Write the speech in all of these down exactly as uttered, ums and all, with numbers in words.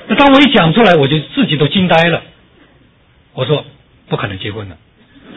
那当我一讲出来，我就自己都惊呆了。我说不可能结婚了，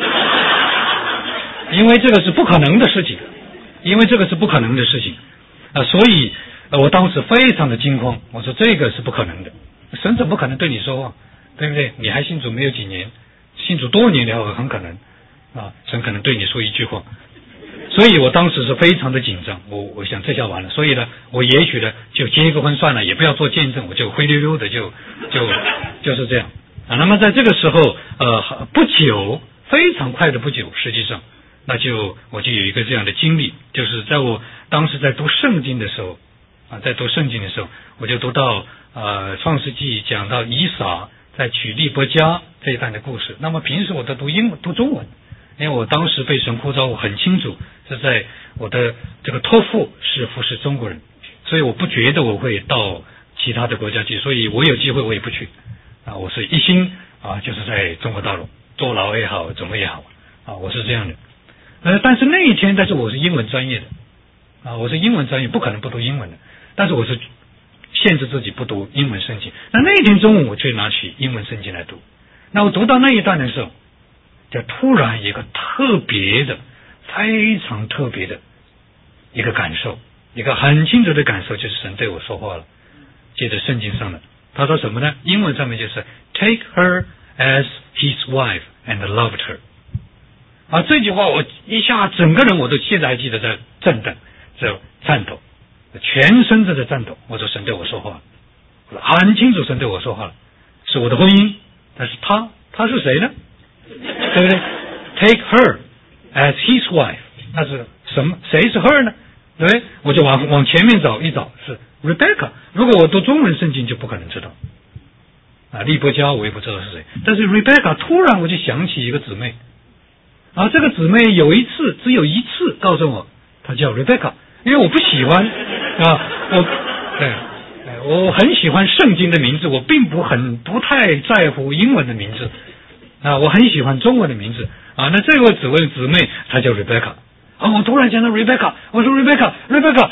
因为这个是不可能的事情，因为这个是不可能的事情啊，所以我当时非常的惊慌。我说这个是不可能的，神怎么可能对你说话，对不对？你还信主没有几年，信主多年了，很可能啊，神可能对你说一句话。所以我当时是非常的紧张，我我想这下完了，所以呢，我也许呢就结一个婚算了，也不要做见证，我就灰溜溜的就就就是这样啊。那么在这个时候，呃，不久，非常快的不久，实际上，那就我就有一个这样的经历，就是在我当时在读圣经的时候啊，在读圣经的时候，我就读到呃创世纪讲到以撒在娶利伯家这一段的故事。那么平时我都读英文，读中文。因为我当时被神呼召，我很清楚是在我的这个托付是服侍中国人，所以我不觉得我会到其他的国家去，所以我有机会我也不去啊，我是一心啊，就是在中国大陆坐牢也好，怎么也好啊，我是这样的。呃，但是那一天，但是我是英文专业的啊，我是英文专业，不可能不读英文的，但是我是限制自己不读英文圣经。那那一天中午，我却拿起英文圣经来读。那我读到那一段的时候，就突然一个特别的、非常特别的一个感受，一个很清楚的感受，就是神对我说话了。接着圣经上的他说什么呢？英文上面就是 Take her as his wife and loved her。啊，这句话我一下整个人我都现在还记得在震动、在颤抖，全身都在颤抖。我说神对我说话了，很清楚神对我说话了，是我的婚姻，但是他他是谁呢？对不对 ？Take her as his wife， 那是什么？谁是 her 呢？对不对？我就往往前面找一找，是 Rebecca。如果我读中文圣经，就不可能知道啊。利伯家我也不知道是谁，但是 Rebecca 突然我就想起一个姊妹，啊，这个姊妹有一次只有一次告诉我，她叫 Rebecca， 因为我不喜欢啊，我对。我很喜欢圣经的名字，我并不很不太在乎英文的名字啊，我很喜欢中文的名字啊。那这位姊妹姊妹她叫 Rebecca 啊，我突然想到 Rebecca， 我说 Rebecca Rebecca，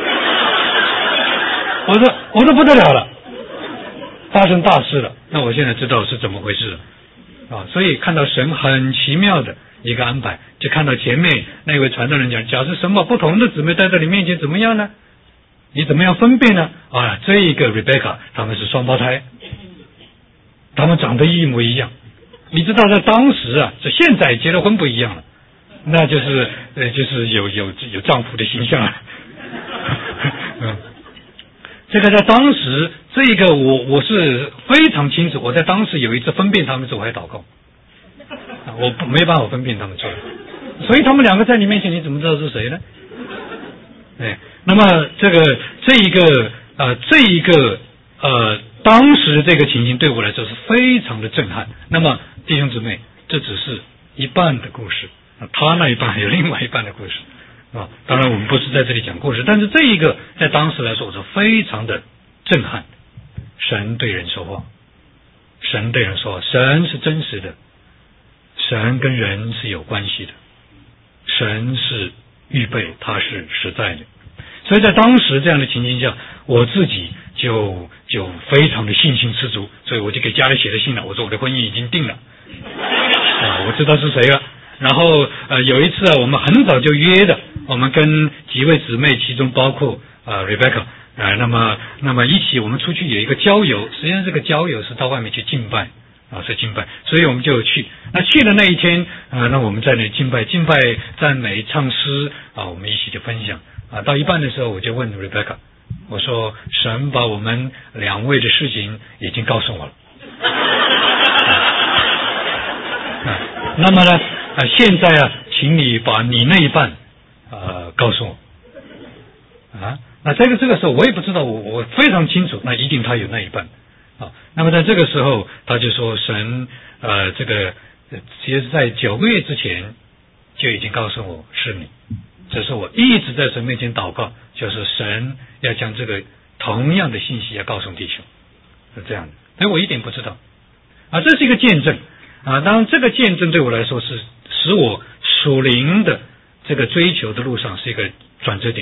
我说我说不得了了，发生大事了。那我现在知道是怎么回事了啊，所以看到神很奇妙的一个安排，就看到前面那位传道人讲，假设什么不同的姊妹在这里面前怎么样呢？你怎么样分辨呢？啊，这一个 Rebecca 他们是双胞胎，他们长得一模一样。你知道在当时啊，这现在结了婚不一样了，那就是呃就是有有有丈夫的形象了。嗯，这个在当时，这个我我是非常清楚。我在当时有一次分辨他们时，我还祷告，啊，我不没办法分辨他们出来，所以他们两个在你面前，你怎么知道是谁呢？哎，那么这个这一个呃这一个呃当时这个情形对我来说是非常的震撼。那么弟兄姊妹，这只是一半的故事，他那一半还有另外一半的故事啊。当然我们不是在这里讲故事，但是这一个在当时来说是非常的震撼。神对人说话，神对人说话，神是真实的，神跟人是有关系的，神是预备，他是实在的。所以在当时这样的情形下，我自己就就非常的信心十足，所以我就给家里写了信了，我说我的婚姻已经定了啊，我知道是谁了。然后呃有一次啊，我们很早就约的，我们跟几位姊妹，其中包括呃 Rebecca 啊、呃，那么那么一起我们出去有一个郊游，实际上这个郊游是到外面去敬拜啊，是敬拜，所以我们就去。那去的那一天啊，那我们在那里敬拜，敬拜赞美唱诗啊，我们一起就分享啊。到一半的时候，我就问 Rebecca， 我说神把我们两位的事情已经告诉我了。啊，那么呢，啊，现在啊，请你把你那一半呃告诉我啊。那这个这个时候我也不知道，我我非常清楚，那一定他有那一半啊。那么在这个时候，他就说神呃这个其实在九个月之前就已经告诉我是你，只是我一直在神面前祷告，就是神要将这个同样的信息要告诉弟兄，是这样的。所以我一点不知道啊，这是一个见证啊。当然这个见证对我来说是使我属灵的这个追求的路上是一个转折点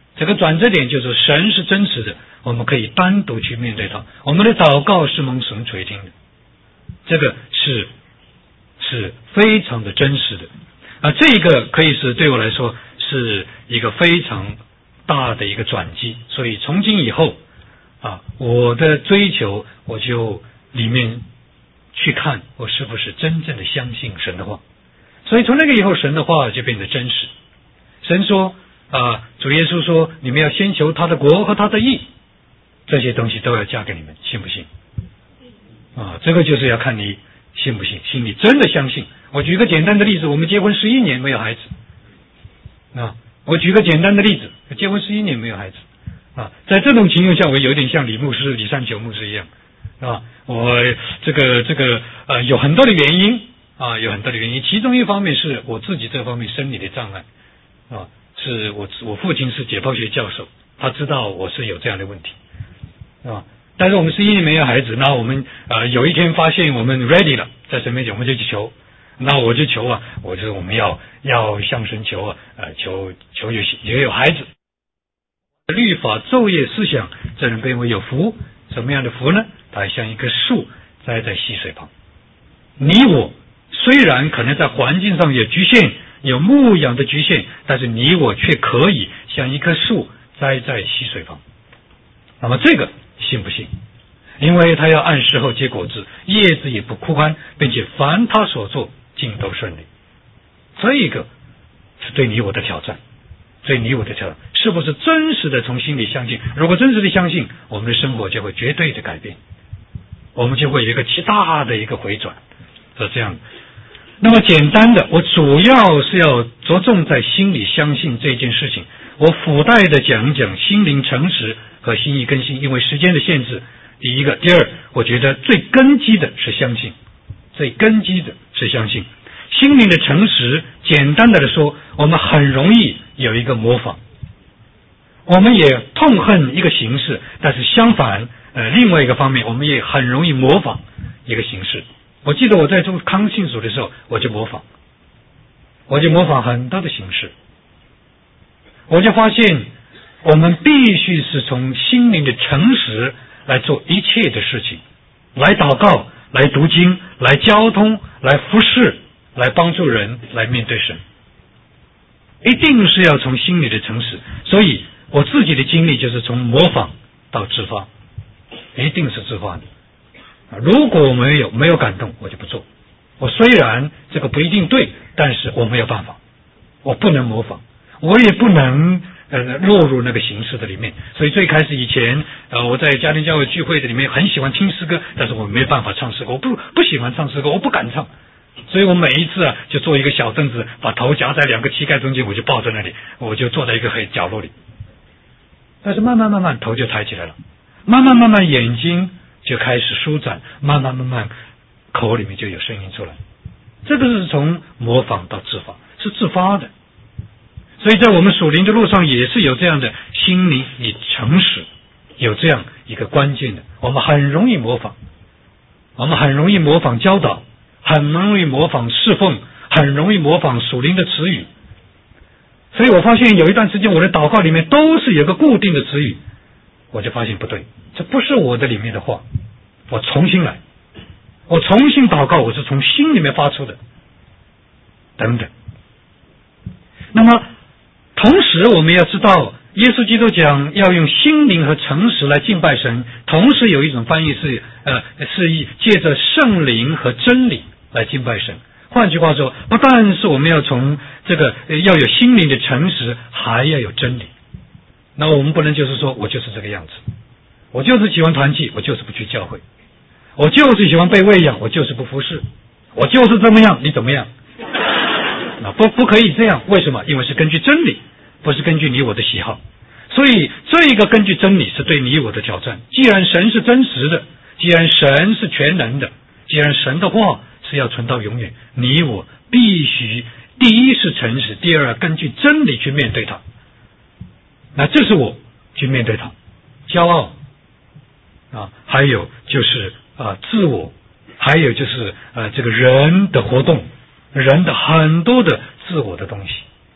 这个转折点就是神是真实的，我们可以单独去面对它，我们的祷告是蒙神垂听的，这个是是非常的真实的啊，这个可以是对我来说是一个非常大的一个转机。所以从今以后啊，我的追求我就里面去看我是不是真正的相信神的话。所以从那个以后，神的话就变得真实。神说啊，主耶稣说，你们要先求他的国和他的义，这些东西都要加给你们，信不信啊？这个就是要看你信不信，心里真的相信。我举个简单的例子，我们结婚十一年没有孩子啊，我举个简单的例子，结婚十一年没有孩子啊，在这种情况下，我有点像李牧师、李善球牧师一样啊，我这个这个呃有很多的原因啊，有很多的原因，其中一方面是我自己这方面生理的障碍啊，是我我父亲是解剖学教授，他知道我是有这样的问题啊。但是我们十一年没有孩子，那我们呃有一天发现我们 ready 了，在神面前我们就去求，那我就求啊，我就我们要要向神求啊，呃求求有也有孩子。律法昼夜思想，这人变为有福。什么样的福呢？它像一棵树栽在溪水旁。你我虽然可能在环境上有局限，有牧养的局限，但是你我却可以像一棵树栽在溪水旁。那么这个信不信？因为他要按时候结果子，叶子也不枯干，并且凡他所做尽都顺利。这个是对你我的挑战，对你我的挑战，是不是真实的从心里相信？如果真实的相信，我们的生活就会绝对的改变，我们就会有一个极大的一个回转，是这样的。那么简单的，我主要是要着重在心里相信这件事情。我附带的讲讲心灵诚实和心意更新，因为时间的限制。第一个，第二，我觉得最根基的是相信，最根基的是相信。心灵的诚实，简单的来说，我们很容易有一个模仿，我们也痛恨一个形式，但是相反，呃，另外一个方面，我们也很容易模仿一个形式。我记得我在做康信主的时候，我就模仿，我就模仿很多的形式，我就发现我们必须是从心灵的诚实来做一切的事情，来祷告，来读经，来交通，来服侍，来帮助人，来面对神，一定是要从心里的诚实。所以我自己的经历就是从模仿到自发，一定是自发的。如果我没有没有感动，我就不做。我虽然这个不一定对，但是我没有办法，我不能模仿，我也不能呃落入那个形式的里面。所以最开始以前呃我在家庭教会聚会的里面很喜欢听诗歌，但是我没有办法唱诗歌，我不不喜欢唱诗歌，我不敢唱。所以我每一次啊就做一个小凳子，把头夹在两个膝盖中间，我就抱在那里，我就坐在一个黑角落里。但是慢慢慢慢头就抬起来了，慢慢慢慢眼睛就开始舒展，慢慢慢慢口里面就有声音出来。这个是从模仿到自发，是自发的。所以在我们属灵的路上也是有这样的心灵与诚实，有这样一个关键的。我们很容易模仿，我们很容易模仿教导，很容易模仿侍奉，很容易模仿属灵的词语。所以我发现有一段时间我的祷告里面都是有个固定的词语，我就发现不对，这不是我的里面的话，我重新来，我重新祷告，我是从心里面发出的，等等。那么同时我们要知道，耶稣基督讲要用心灵和诚实来敬拜神，同时有一种翻译是呃是借着圣灵和真理来敬拜神。换句话说，不但是我们要从这个要有心灵的诚实，还要有真理。那我们不能就是说我就是这个样子，我就是喜欢团契，我就是不去教会，我就是喜欢被喂养，我就是不服侍，我就是这么样，你怎么样？那不不可以这样。为什么？因为是根据真理，不是根据你我的喜好。所以这一个根据真理是对你我的挑战。既然神是真实的，既然神是全能的，既然神的话是要存到永远，你我必须第一是诚实，第二根据真理去面对它。那这是我去面对它，骄傲啊，还有就是啊自我，还有就是呃这个人的活动，人的很多的自我的东西，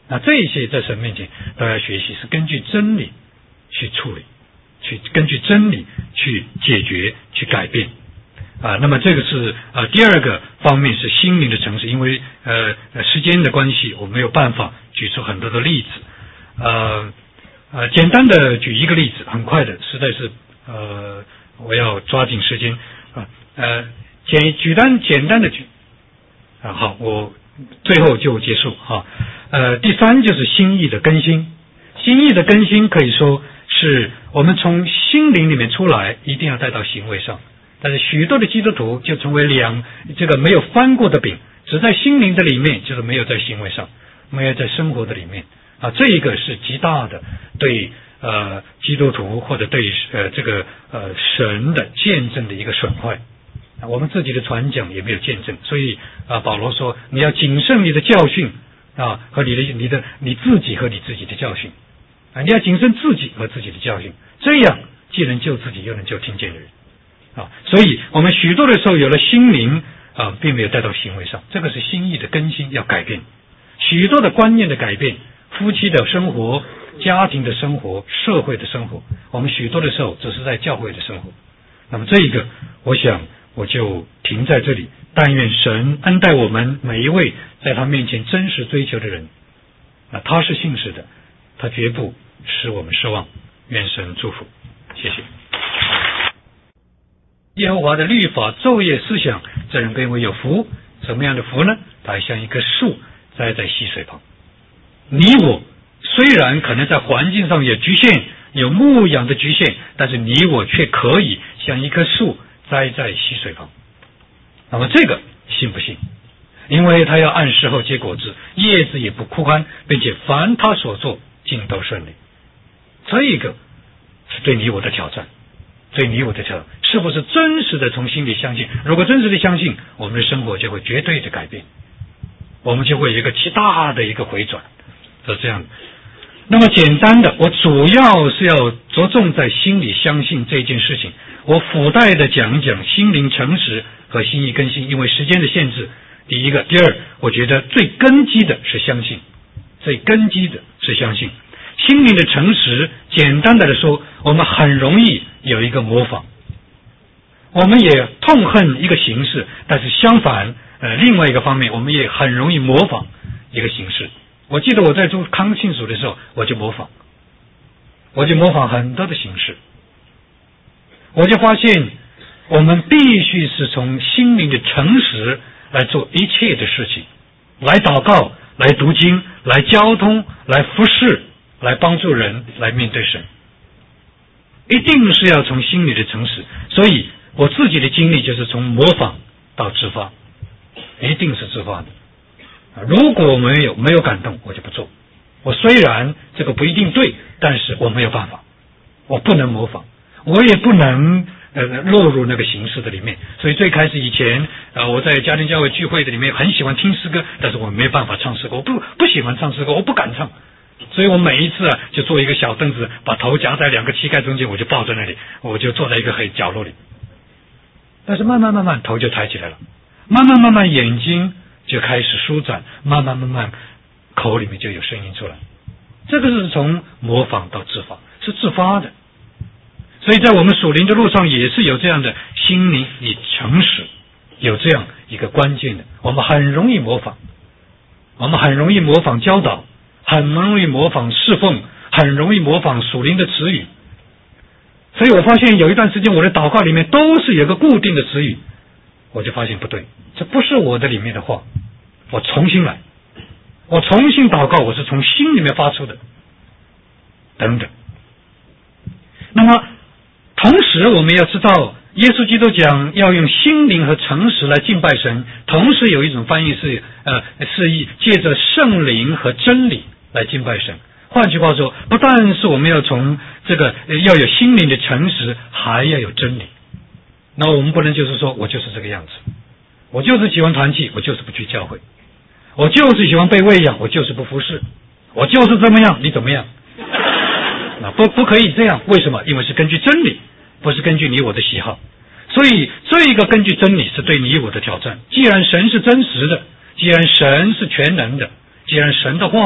那这一些在神面前都要学习，是根据真理去处理，去根据真理去解决，去改变啊。那么这个是呃第二个方面是心灵的诚实，因为呃时间的关系，我没有办法举出很多的例子，呃呃简单的举一个例子，很快的，实在是呃我要抓紧时间啊呃简举单简单的举啊好我。最后就结束哈，呃，第三就是心意的更新，心意的更新可以说是我们从心灵里面出来，一定要带到行为上。但是许多的基督徒就成为两这个没有翻过的饼，只在心灵的里面，就是没有在行为上，没有在生活的里面啊，这一个是极大的对呃基督徒或者对呃这个呃神的见证的一个损坏。我们自己的传讲也没有见证，所以啊，保罗说你要谨慎你的教训啊，和你的你的你自己和你自己的教训啊，你要谨慎自己和自己的教训，这样既能救自己，又能救听见的人啊。所以我们许多的时候有了心灵啊，并没有带到行为上，这个是心意的更新，要改变许多的观念的改变，夫妻的生活、家庭的生活、社会的生活，我们许多的时候只是在教会的生活。那么这一个，我想。我就停在这里，但愿神恩待我们每一位在他面前真实追求的人，那他是信实的，他绝不使我们失望。愿神祝福，谢谢。耶和华的律法昼夜思想，这人变为有福。什么样的福呢？他像一棵树栽在溪水旁。你我虽然可能在环境上有局限，有牧养的局限，但是你我却可以像一棵树栽在溪水旁。那么这个信不信？因为他要按时候结果子，叶子也不枯干，并且凡他所做尽都顺利。这一个是对你我的挑战，对你我的挑战，是不是真实的从心里相信？如果真实的相信，我们的生活就会绝对的改变，我们就会有一个极大的一个回转，是这样的。那么简单的，我主要是要着重在心里相信这件事情。我附带的讲一讲心灵诚实和心意更新，因为时间的限制。第一个，第二，我觉得最根基的是相信，最根基的是相信。心灵的诚实，简单的来说，我们很容易有一个模仿，我们也痛恨一个形式，但是相反，呃，另外一个方面，我们也很容易模仿一个形式。我记得我在做康庆组的时候，我就模仿，我就模仿很多的形式，我就发现我们必须是从心灵的诚实来做一切的事情，来祷告，来读经，来交通，来服侍，来帮助人，来面对神，一定是要从心里的诚实。所以我自己的经历就是从模仿到自发，一定是自发的。如果没有没有感动，我就不做。我虽然这个不一定对，但是我没有办法，我不能模仿，我也不能呃落入那个形式的里面。所以最开始以前呃我在家庭教会聚会的里面很喜欢听诗歌，但是我没有办法唱诗歌，我不不喜欢唱诗歌，我不敢唱。所以我每一次啊就做一个小凳子，把头夹在两个膝盖中间，我就抱在那里，我就坐在一个黑角落里。但是慢慢慢慢头就抬起来了，慢慢慢慢眼睛就开始舒展，慢慢慢慢口里面就有声音出来。这个是从模仿到自发，是自发的。所以在我们属灵的路上也是有这样的心灵与诚实，有这样一个关键的。我们很容易模仿，我们很容易模仿教导，很容易模仿侍奉，很容易模仿属灵的词语。所以我发现有一段时间我的祷告里面都是有个固定的词语，我就发现不对，这不是我的里面的话，我重新来，我重新祷告，我是从心里面发出的，等等。那么同时我们要知道，耶稣基督讲要用心灵和诚实来敬拜神，同时有一种翻译是呃是借着圣灵和真理来敬拜神。换句话说，不但是我们要从这个要有心灵的诚实，还要有真理。那我们不能就是说我就是这个样子，我就是喜欢团契，我就是不去教会，我就是喜欢被喂养，我就是不服侍，我就是怎么样你怎么样。那不不可以这样，为什么？因为是根据真理，不是根据你我的喜好。所以这一个根据真理是对你我的挑战。既然神是真实的，既然神是全能的，既然神的话是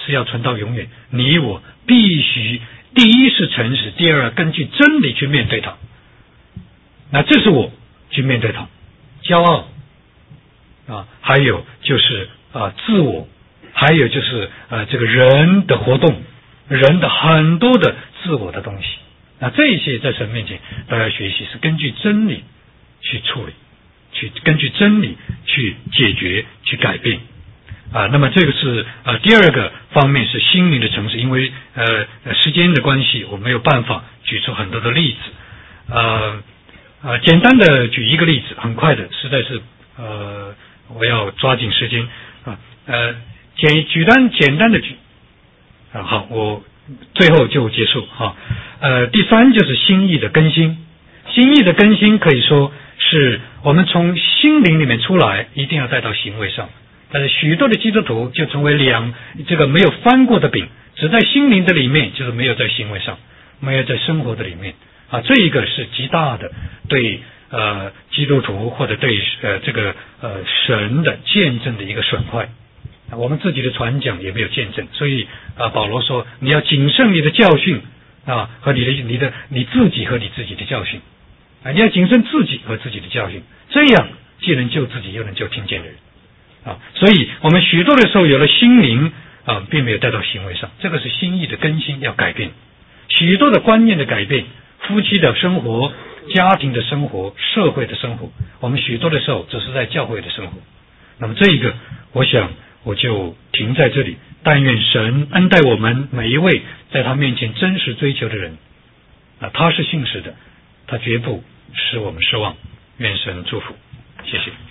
是要存到永远，你我必须第一是诚实，第二根据真理去面对它。那这是我去面对它，骄傲啊，还有就是啊自我，还有就是呃这个人的活动，人的很多的自我的东西。那这些在神面前都要学习，是根据真理去处理，去根据真理去解决，去改变啊。那么这个是呃第二个方面是心灵的诚实，因为呃时间的关系，我没有办法举出很多的例子，呃呃简单的举一个例子，很快的，实在是呃我要抓紧时间啊呃简举单简单的举啊好我。最后就结束哈，呃，第三就是心意的更新，心意的更新可以说是我们从心灵里面出来，一定要带到行为上。但是许多的基督徒就成为两这个没有翻过的饼，只在心灵的里面，就是没有在行为上，没有在生活的里面啊，这一个是极大的对呃基督徒或者对呃这个呃神的见证的一个损坏。我们自己的传讲也没有见证，所以啊，保罗说你要谨慎你的教训啊，和你的你的你自己和你自己的教训啊，你要谨慎自己和自己的教训，这样既能救自己，又能救听见的人啊。所以我们许多的时候有了心灵啊，并没有带到行为上，这个是心意的更新，要改变许多的观念的改变，夫妻的生活、家庭的生活、社会的生活，我们许多的时候只是在教会的生活。那么这一个，我想。我就停在这里，但愿神恩待我们每一位在他面前真实追求的人啊，他是信实的，他绝不使我们失望。愿神祝福，谢谢。